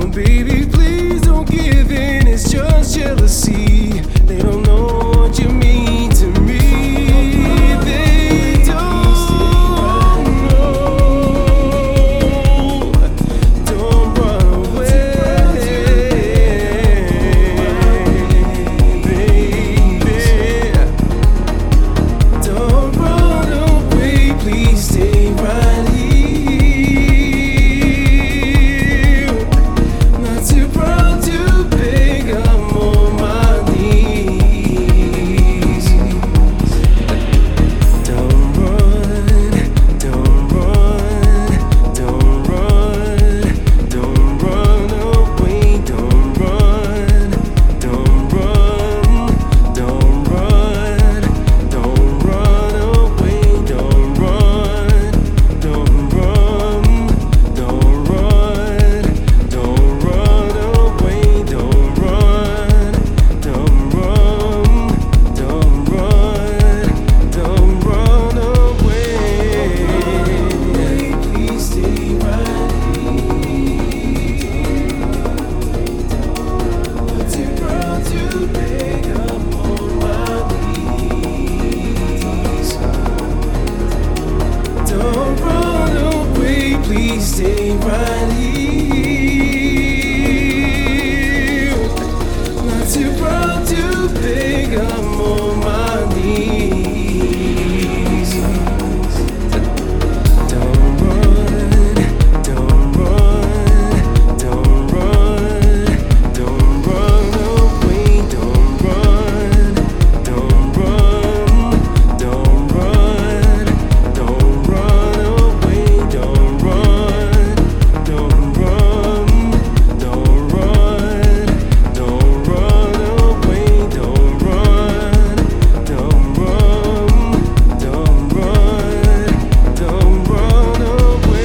baby, please don't give in, it's just jealousy. They don't know what you mean to me. They don't know. Don't run away, baby. Don't run away, please stay right here. Not too proud to beg, I'm on my knees. Don't run, don't run, don't run, don't run away, don't run, don't run, don't run, don't run away, don't run, don't run, don't run, don't run away, don't run, don't run, don't run, don't run away. Please stay right here. Not too proud to beg, I'm on my knees. Don't run away, please stay right here. Not too proud to beg, I'm on my knees. Don't run, don't run, don't run, don't run away, don't run, don't run, don't run, don't run away, don't run, don't run, don't run, don't run away, don't run, don't run, don't run, don't run away.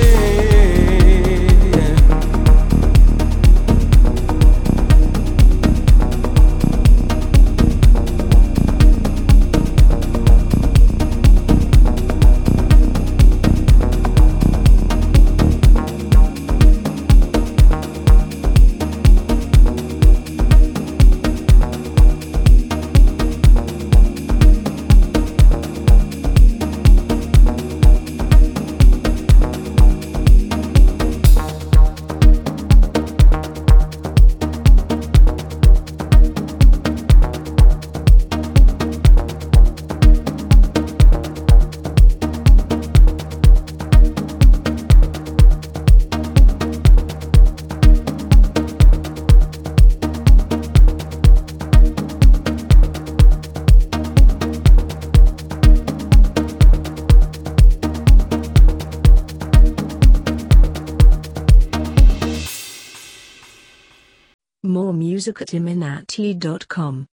More music at iminati.com.